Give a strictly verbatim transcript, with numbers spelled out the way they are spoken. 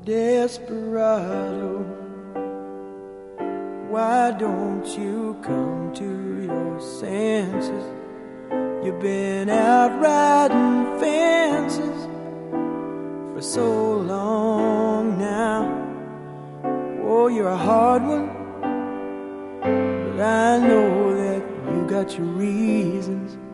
Desperado, why don't you come to your senses? You've been out riding fences for so long now. Oh, you're a hard one, but I know that you got your reasons.